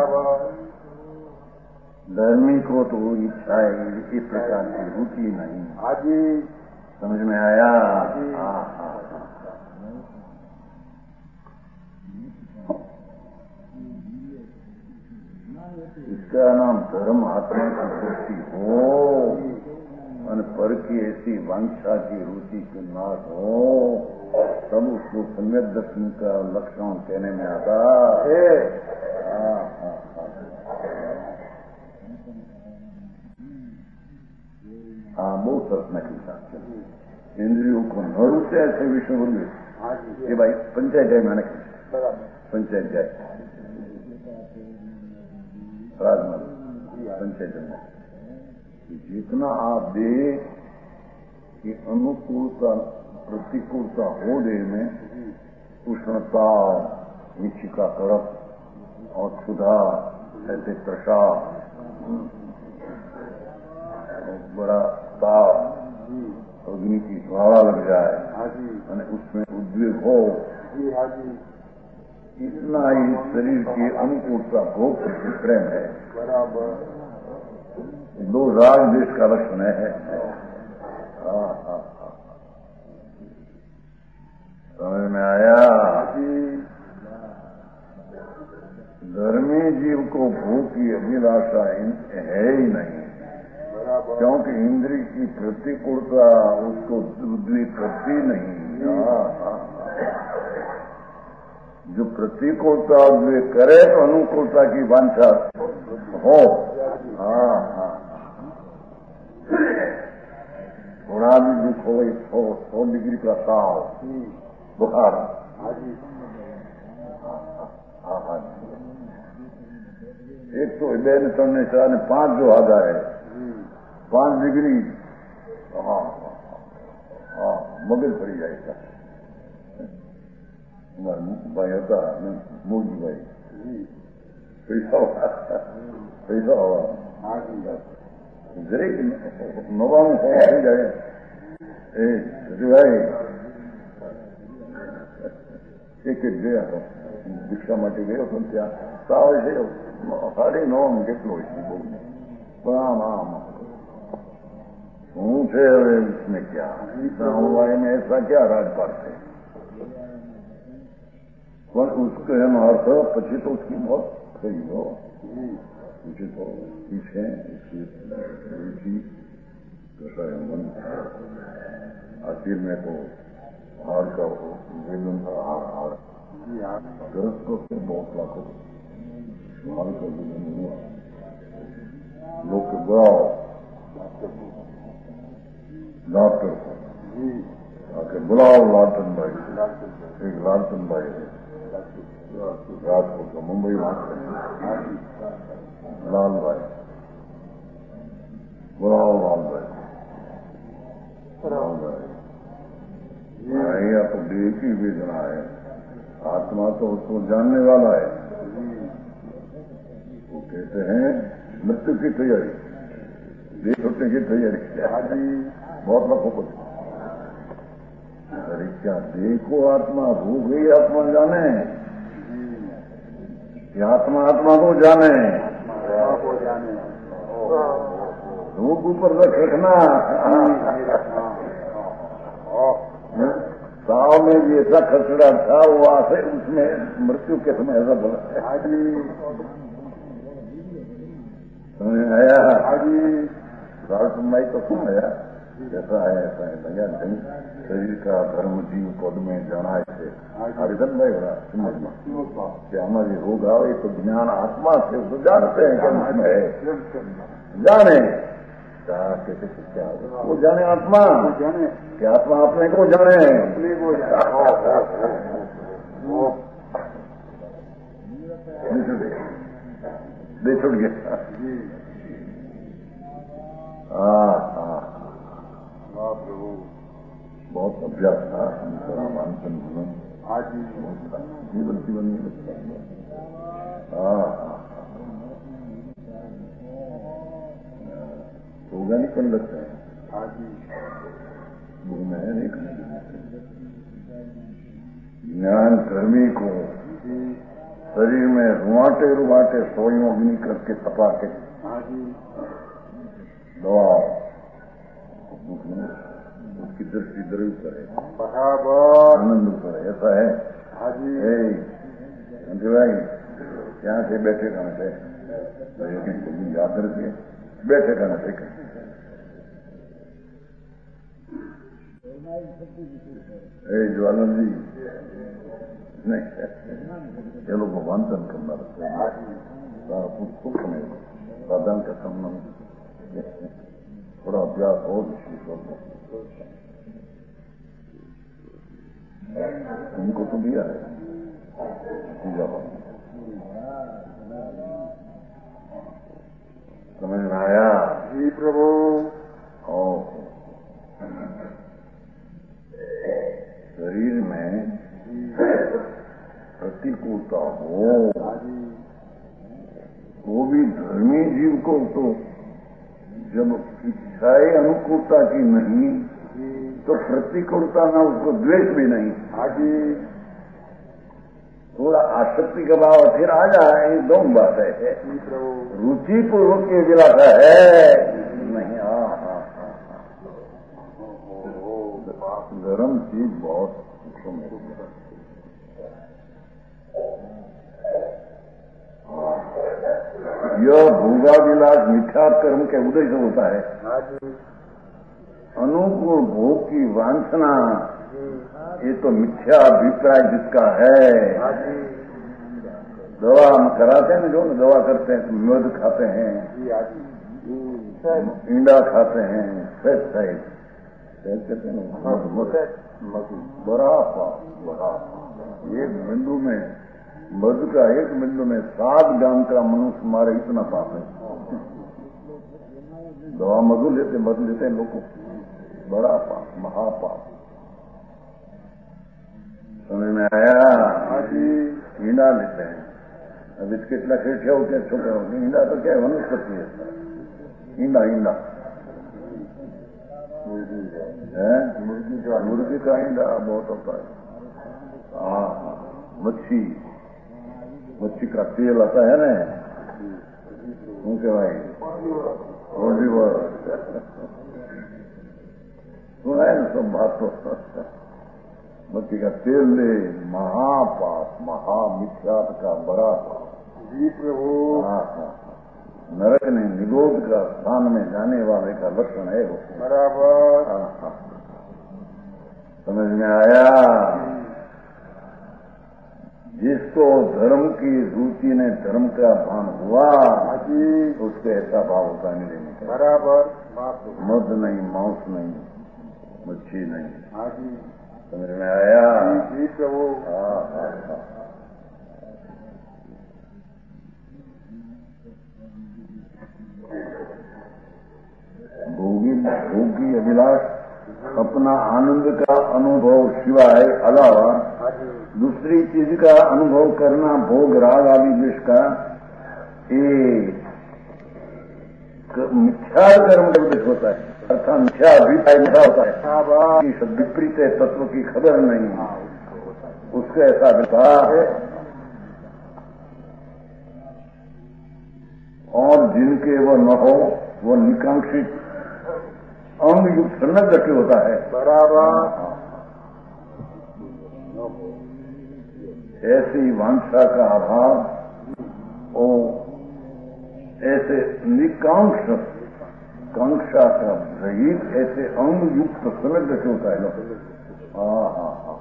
धर्मी को तो इच्छा है इस प्रकार की रुचि नहीं। आजी समझ में आया? हाँ हाँ इसका नाम धर्म आत्मा की सृष्टि हो और पर की ऐसी वांछा की रुचि की नाश हो तब उसको सम्यक दर्शन का लक्षण कहने में आता है। हाँ हाँ हाँ बहुत सरसना के साथ इंद्रियों को न रुचे ऐसे विषय बोलिए ये भाई पंचायत जाए मैंने पंचायत जाए राजमल पंचायत में जितना आप दे कि अनुकूलता प्रतिकूलता हो दे में उष्णता मिच्छिका कड़क और क्षुधा ऐसे प्रसाद बड़ा ताप अग्नि की ज्वाला लग जाए और उसमें उद्वेग हो इतना ही शरीर की अनुकूलता भोग प्रति प्रेम है। बराबर दो राग देश का लक्षण है। हाँ हाँ हाँ समझ में आया? धर्मी जीव को भोग की अभिलाषा है ही नहीं क्योंकि इंद्रिय की प्रतिकूलता उसको उद्वेग करती नहीं। हाँ हाँ जो प्रतिकूलता वे करे तो अनुकूलता की वांछा हो। हाँ हाँ थोड़ा भी दुख हो, सौ सौ डिग्री का ताव, बुखार, हाँ हाँ एक तो हृदय ने तमने चाह ने पांच जो आधा है पांच डिग्री, हाँ हाँ मगज पड़ी जाएगा। भाई होता मोदी भाई पैसा पैसा होगा दरेक નવાનું થઈ જાય એ ભાઈ એક એક ગયા હતો દીક્ષા માટે ગયો હતો ત્યાં તાવ છે સાડી નવ કેટલો હોય છે બહુ પણ આમ આમ હું છે હવે इसमें क्या હું में ऐसा क्या राजपाट है पर उसके अर्थ પછી तो उसकी मौत થઈ हो मुझे तो पीछे इसकी रुचि कैसा है मन आखिर में तो हार का हो जीवन का हार हार गरज को से बहुत लाखों हार का जीवन हुआ लोग के बुलाओ डॉक्टर को आके बुलाओ लालचन भाई एक लालचन भाई है राजकोट का मुंबई वहां लाल भाई बुलाओ लाल भाई लाल भाई यहाँ तो देह की वेदना है आत्मा तो उसको जानने वाला है। वो कहते हैं मृत्यु की तैयारी देह छूटने की तैयारी बहुत लोगों को अरे क्या देह को आत्मा हो गई आत्मा जाने कि आत्मा आत्मा को जाने रूप ऊपर रख रखना साव में भी ऐसा खसड़ा था वो आसे उसमें मृत्यु के समय ऐसा बोला समझ आया राजकुमारी तो सुन आया ऐसा है ऐसा है भैया नहीं शरीर का धर्म जीव पद में जाना है हरिधन भाई बड़ा समझना कि हमारी रोग आवे तो ज्ञान आत्मा से तो जानते हैं कि उसमें है जाने कैसे क्या वो जाने आत्मा जाने कि आत्मा अपने को जाने अपने को दे छुट गया हाँ हाँ प्रभु बहुत अभ्यास था मानसन जीवन जीवन जीवन में हाँ होगा नहीं कौन लगता है वो मैं एक ज्ञान कर्मी को शरीर में रुआटे रुआटे सोइयों अग्नि करके तपा के दवा उसकी दृष्टि दृढ़ करे आनंद करे ऐसा है भाई यहाँ से बैठे रहना चाहिए याद रखिए बैठे रहना चाहिए ज्वालन जी नहीं ये लोग वांचन करना रखते हैं सुख में साधन का संबंध थोड़ा अभ्यास हो उनको तो दिया है पूजा समझ में आया जी प्रभु। शरीर में प्रतिकूलता हो वो भी धर्मी जीव को तो जब इच्छाएं अनुकूलता की नहीं तो प्रतिकूलता ना उसको द्वेष भी नहीं आगे थोड़ा आसक्ति का भाव फिर आ जाए दोनों बात है रुचि पूर्वक के दिलाता है नहीं हाँ हाँ हाँ गर्म चीज बहुत सूक्ष्म है यह भोगा विलास मिथ्या कर्म के उदय से होता है अनुकूल भोग की वांछना ये तो मिथ्या अभिप्राय जिसका है। दवा हम कराते हैं ना, जो दवा करते हैं तो मध खाते हैं, ईंडा खाते हैं, फेट साइड कहते हैं बड़ा पाप, बड़ा एक बिंदु में मध का एक बिंदु में सात ग्राम का मनुष्य मारे, इतना पाप है। दवा मधु लेते मध लेते हैं लोग, बड़ा पाप, महापाप। समझ में आया? ईंडा लेते हैं, अब इसके इतना खेठे होते हैं, छोटे होते हैं। ईंडा तो क्या है, वनस्पति है। ईंडा ईंडा मुर्गी का मुर्गी का ईंडा बहुत होता है। हाँ, मच्छी मच्छी का तेल आता है ना, उनके भाई ओलिवर सुना है ना सब बात। तो मच्छी का तेल ले, महापाप, महामिथ्यात का बड़ा पाप जी प्रभु। हाँ हाँ, नरक ने निरोध का स्थान में जाने वाले का लक्षण है वो। बराबर। हाँ हाँ, समझ में आया? जिसको धर्म की रुचि ने धर्म का भान हुआ, उसके ऐसा भाव होता नहीं लेने का। बराबर। मद नहीं, मांस नहीं, मच्छी नहीं। समझ में आया? ठीक है वो। हाँ हाँ हाँ, भोगी भोगी अभिलाष अपना आनंद का अनुभव सिवाय अलावा दूसरी चीज का अनुभव करना, भोग राग आदि द्वेष का, ये मिथ्या कर्म का होता है। अर्थात मिथ्या अभिप्राय मिथ्या होता है कि विपरीत तत्व की खबर नहीं, उसका ऐसा विचार है। और जिनके वो न हो, वो निकांक्षित अंग युक्त सन्नत रखे होता है। बराबर। ऐसी वांछा का अभाव, ओ ऐसे निकांक्ष कांक्षा का रहित ऐसे अंग युक्त सन्नत रखे होता है लोग। हाँ हाँ हाँ,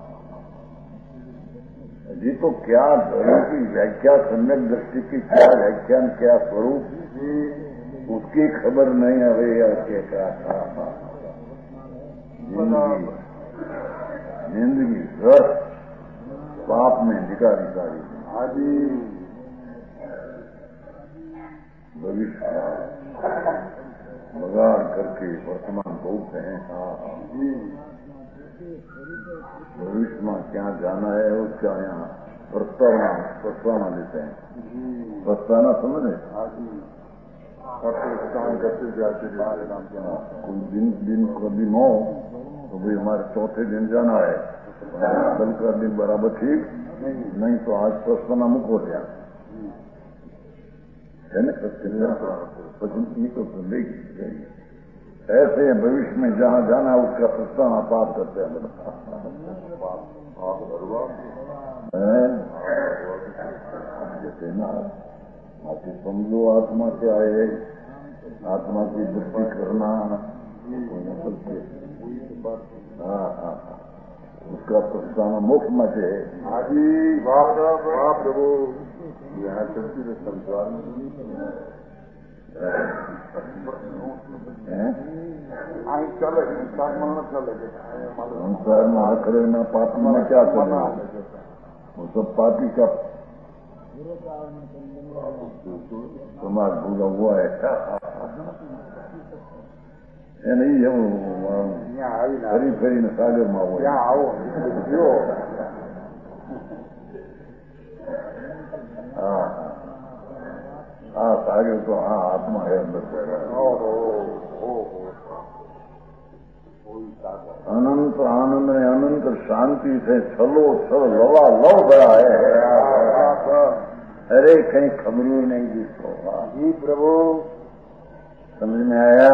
जी तो क्या धर्म की व्याख्या, सम्यक दृष्टि की क्या व्याख्यान, क्या स्वरूप, उसकी खबर नहीं अवे के क्या था। जिंदगी जिंदगी रस पाप में निकाली सारी आदि भविष्य बगाड़ करके वर्तमान भोगते हैं। हाँ हाँ, भविष्य में क्या जाना है उसका यहाँ प्रस्तावना प्रस्तावना देते हैं। प्रस्तावना समझे? करते जाते कुछ दिन दिन को दिन हो तो भाई हमारे चौथे दिन जाना है, कल का दिन बराबर ठीक नहीं तो आज प्रस्तावना मुख हो गया है ना, पचनी को तो लेगी। ऐसे भविष्य में जहाँ जाना उसका प्रस्तावना पाप करते हैं। जैसे ना आप समझो आत्मा क्या है, आत्मा की दृष्टि करना, हाँ हाँ, उसका प्रस्तावना मुख्य मत है। आदि बाप बाप प्रभु यहाँ चलती है संसार में चले संसार में आखिर में पापी में क्या करना, वो सब पापी का समाज भूला हुआ है। नहीं है वो फरी फरी ने सागर में हुआ। हाँ हाँ, सागर तो हाँ आत्मा है अंदर पैदा। अनंत आनंद ने अनंत शांति से छलो छल लवा लव भरा है। अरे कहीं खबर ही नहीं जिसको जी प्रभु। समझ में आया?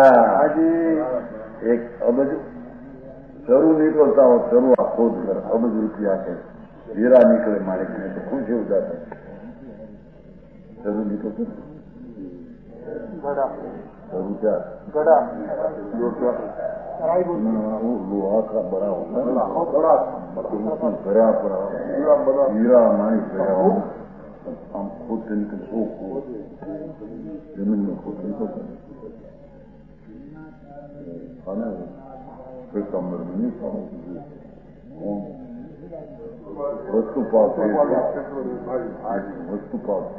एक अबज चरू निकलता हो, चरू खोद कर अबज रुपया के हीरा निकले मालिक में तो खुश हो जाता है। चरू निकलते चरू क्या गड़ा वो लोहा का बड़ा होता है, बड़ा भरा पड़ा हीरा नहीं भरा, हम खुद इनके सो को जमीन में खुद नहीं तो खाना फिर कमर में नहीं खाओ, वस्तुपात वस्तुपात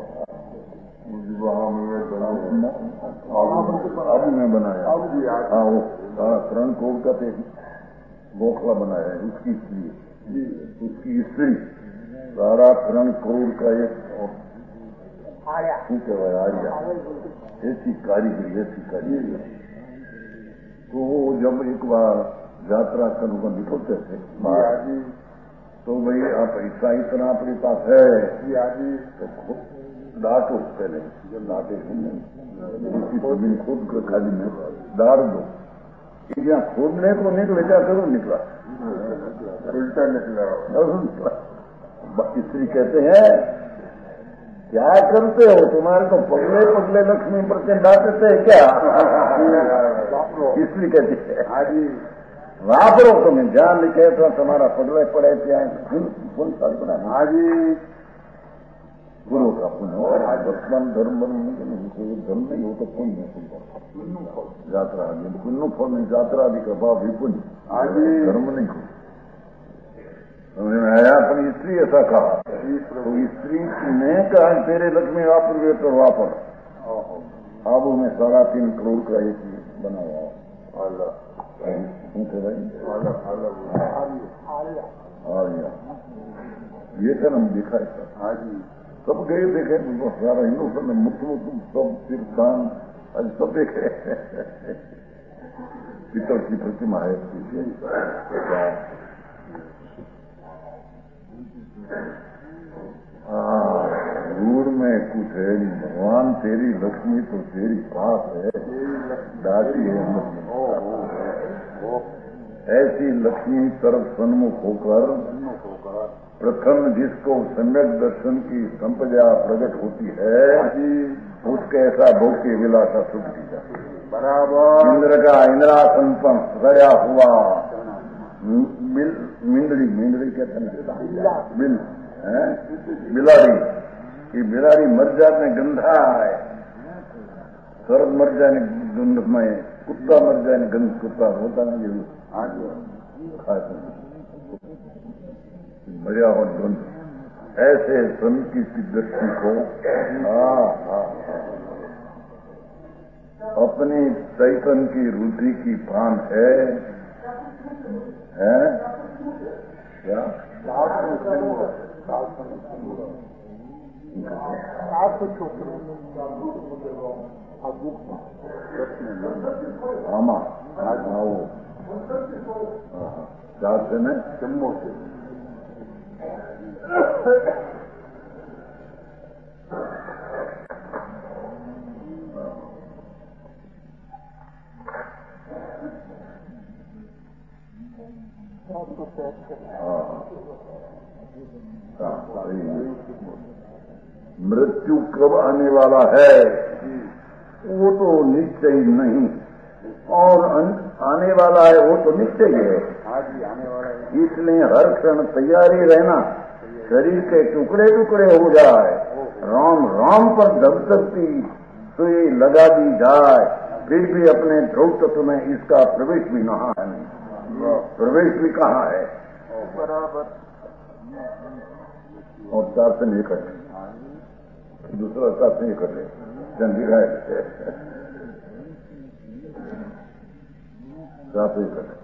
अब मैं बनाया, हाँ वो सारा करण कोड का तो बोखला बनाया है, उसकी स्त्री उसकी स्त्री सारा करण करोड़ का एक ठीक है आर्या, ऐसी कारीगरी ऐसी कारीगरी। तो वो जब एक बार यात्रा करने को निकलते थे तो भाई आप ऐसा इतना अपने पास है तो डांटो, पहले जब डांटे उसकी जमीन खुद खाली में डाल दो, यहाँ खोदने को निकले क्या करो निकला उल्टा निकला। स्त्री कहते हैं क्या करते हो, तुम्हारे तो पगले पगले लक्ष्मी पर डांटते हैं क्या? स्त्री कहती है वापरो तुम्हें जान लिखे तो तुम्हारा पगले पड़े क्या गुरु का पुण्य भगवान धर्म धर्म नहीं हो तो पुण्य यात्रा आदि पुण्य फल नहीं, यात्रा आदि का भाव भी पुण्य धर्म नहीं हो। समझ में आया? अपनी स्त्री ऐसा कहा तो स्त्री ने कहा तेरे लक्ष्मी वापर वे तो वापर, अब उन्हें साढ़ा तीन करोड़ का एक बनाया आर्या, ये सर हम दिखा है सब गए देखे, सारा हिंदुस्तान में मुख्य मुख्य सब तीर्थान आज सब देखे पितर की प्रतिमा है। दूर में कुछ है नहीं, भगवान तेरी लक्ष्मी तो तेरी पास है, दादी है ऐसी लक्ष्मी तरफ सन्मुख होकर प्रथम जिसको सम्यक दर्शन की संपदा प्रकट होती है उसके ऐसा भोग्य विलासा सुख दिया बराबर। इंद्र का इंद्रासन पर गया हुआ मिंदड़ी मिंदड़ी कहते हैं बिल है बिलाड़ी, ये बिलाड़ी मर जाने गंधा है, सर्द मर जाने गंध में, कुत्ता मर जाने गंध कुत्ता होता नहीं ये खाते मजा और गंध, ऐसे सन की दृष्टि को हाँ हाँ अपनी चैतन की रुचि की पान है है क्या आमा आओ चार से न जम्मू से मृत्यु कब आने वाला है वो तो निश्चय नहीं, और आने वाला है वो तो निश्चय है, इसलिए हर क्षण तैयारी रहना, शरीर के टुकड़े टुकड़े हो जाए, राम राम पर धपधपती सुई लगा दी जाए, फिर भी अपने ध्रुव तत्व में इसका प्रवेश भी नहा है नहीं, प्रवेश भी कहाँ है बराबर। और चार से नहीं करते, दूसरा चार से नहीं करते, जल्दी है चार से करते।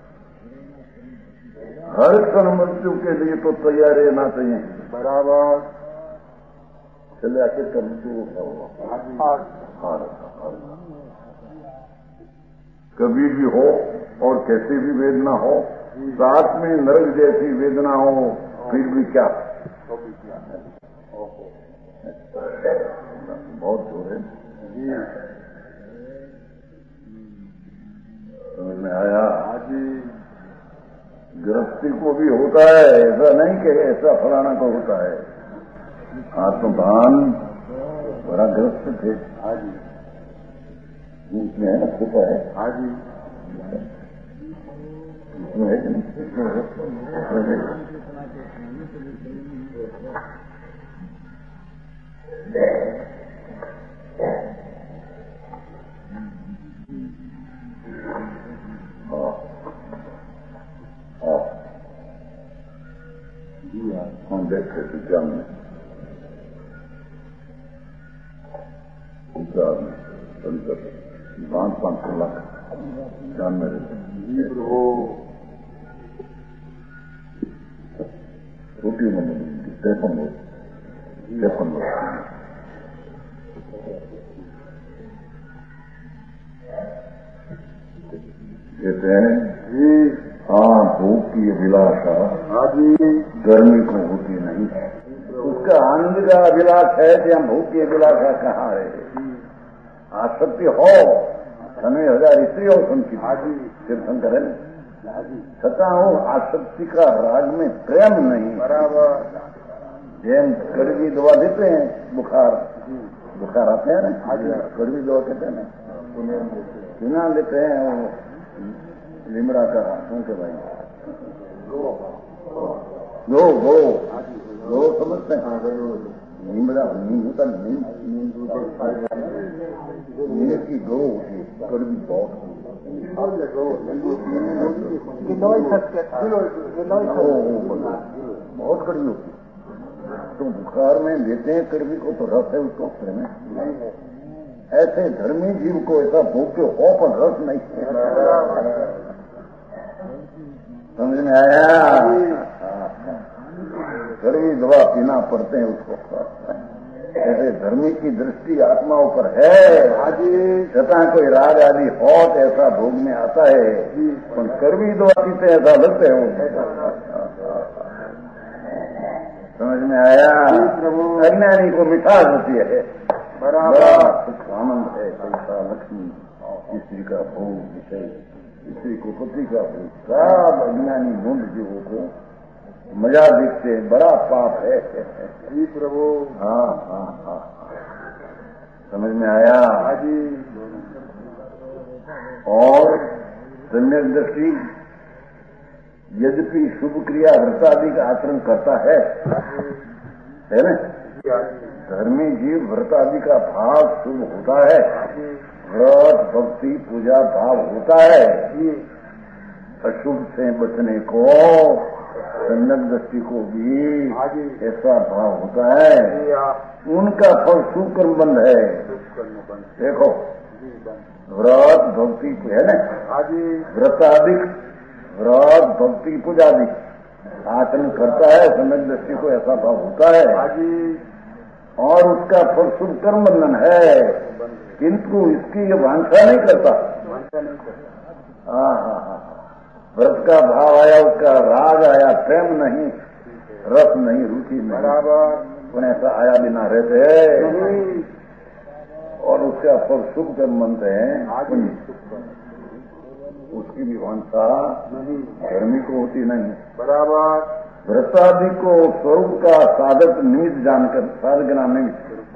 हर क्षण मृत्यु के लिए तो तैयार रहना चाहिए बराबर। चले आखिर का मृत्यु कभी भी हो और कैसी भी वेदना हो, साथ में नरक जैसी वेदना हो, फिर भी क्या बहुत जोर है। समझ में आया? गृहस्थी को भी होता है, ऐसा नहीं कि ऐसा फलाना को होता है। आत्मभान बड़ा ग्रस्त थे, उसमें है ना छुपा है इसमें है कि नहीं? हम देखते थे जम में पांच पांच सौ लाख जान में रहते रोटी बने तिरपन लोग तिरपन लोग कहते हैं हाँ भूख की अभिलाषा गर्मी को होती नहीं है। उसका आनंद का अभिलाष है कि हम भूख की अभिलाषा कहाँ है। आसक्ति हो समय हजार स्त्री हो उनकी तीर्थंकर है छता हो आसक्ति का राग में प्रेम नहीं बराबर। जैन कड़वी दवा देते हैं बुखार बुखार आते हैं ना कड़वी दवा कहते हैं ना चुना देते हैं लिमड़ा का શું કહેવાય गो गो गो समझते हैं नीमड़ा नीम होता नीम नीम की गो होती कड़वी बहुत बहुत कड़वी होती तो बुखार में देते हैं कड़वी को तो रस है उसको में ऐसे धर्मी जीव को ऐसा भूख के हो पर रस नहीं है। समझ में आया? कड़वी दवा पीना पड़ते हैं उसको। ऐसे धर्मी की दृष्टि आत्माओं पर है छता कोई राग आदि हो ऐसा भोग में आता है पर कड़वी दवा पीते ऐसा लगते हो। समझ में आया? अज्ञानी को मिठास होती है बड़ा सुख आनंद है पैसा लक्ष्मी स्त्री का भोग विषय स्त्री को पति का भोग सब अज्ञानी मूल जीवों को मजा देखते बड़ा पाप है जी प्रभु। हाँ हाँ हाँ समझ में आया? और सम्यक दृष्टि यद्यपि शुभ क्रिया व्रतादि का आचरण करता है है ना धर्मी जीव व्रतादि का भाव शुभ होता है व्रत भक्ति पूजा भाव होता है अशुभ से बचने को सम्यक दृष्टि को भी ऐसा भाव होता है उनका फल सुकर्म बंध है। देखो व्रत भक्ति है ना व्रतादिक व्रत भक्ति पूजादि आचरण करता है सम्यक दृष्टि को ऐसा भाव होता है और उसका फल शुभ कर्म बंधन है किंतु इसकी ये वांछा नहीं करता। हाँ हाँ हाँ व्रत का भाव आया उसका राग आया प्रेम नहीं रस नहीं रुचि नहीं बराबर उन ऐसा आया बिना रहते और उसका फल शुभ कर्म बनते हैं उसकी भी वांछा धर्मी को होती नहीं बराबर। व्रतादि को स्वरूप का साधक निमित्त जानकर साधक नाम निमित्त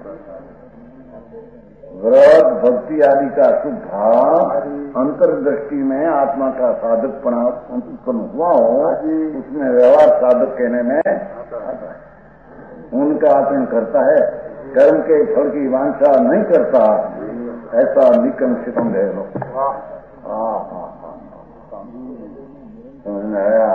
व्रत भक्ति आदि का शुभ भाव अंतर्दृष्टि में आत्मा का साधकपना उत्पन्न हुआ हो उसमें व्यवहार साधक कहने में आता है उनका आचरण करता है कर्म के फल की वांछा नहीं करता ऐसा निकम शिकम है लोग। हाँ हाँ हाँ समझ में आया?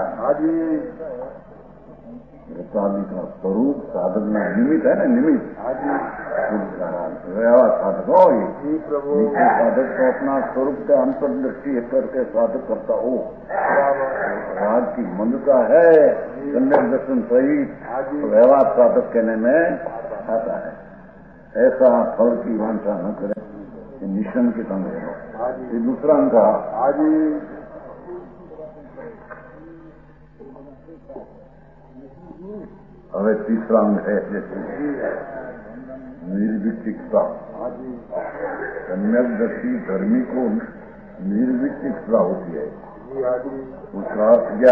व्रतादि का स्वरूप साधक में निमित्त है ना निमित्त व्यवहार साधक हो ये साधक को अपना स्वरूप का अंतर्दृष्टि करके साधक करता हो राग की मंदता है सम्यक दर्शन सहित व्यवहार साधक कहने में आता है ऐसा फल की वांछा न करे निशन के संग है। ये दूसरा अंक હવે तीसरा अंग है जैसे निर्विचिकता सम्यक दृष्टि धर्मी को निर्विचिकता होती है उसका अर्थ क्या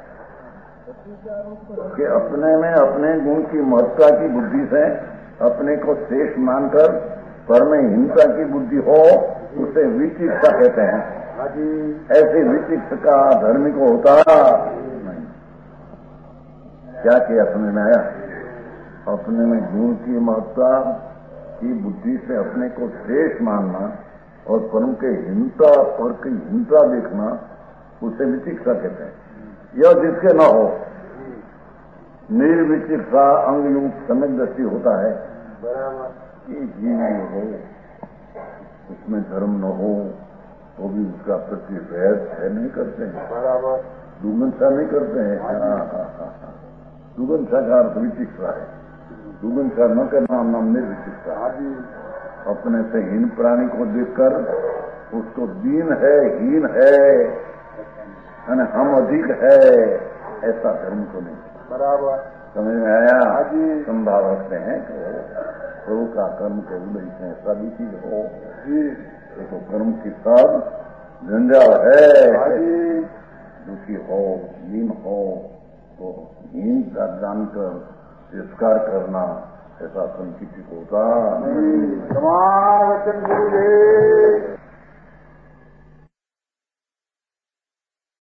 कि अपने में अपने गुण की महत्ता की बुद्धि से अपने को शेष मानकर पर में हिंसा की बुद्धि हो उसे विचिकता कहते हैं। ऐसे विचित्र का धर्मी को होता नहीं। क्या किया समझ में आया? अपने में गुण की महत्ता की बुद्धि से अपने को श्रेष्ठ मानना और परम के हिंसा पर की हिंसा देखना, उसे विचिकित्सा कहते हैं। यह जिसके न हो, निर्विचिकित्सा अंग युक्त सम्यक दृष्टि होता है कि जीव हो, उसमें धर्म न हो, वो भी उसका प्रति वैर है नहीं करते हैं, बराबर दुगंसा नहीं करते हैं। हाँ हाँ हाँ, दुगंसा का अर्थ विचिकित्सा है। दुगंसा न करना नाम निर्विचिकित्सा। अपने से हीन प्राणी को देखकर उसको दीन है, हीन है, यानी हम अधिक है, ऐसा धर्म को नहीं। बराबर समझ में आया? संभाव रखते हैं कि प्रभु का कर्म के उल्लेख है, ऐसा भी चीज हो तो कर्म की सब जंजाल है। दुखी हो, हीन हो तो हीन का जानकर तिरस्कार करना, ऐसा संकित होता।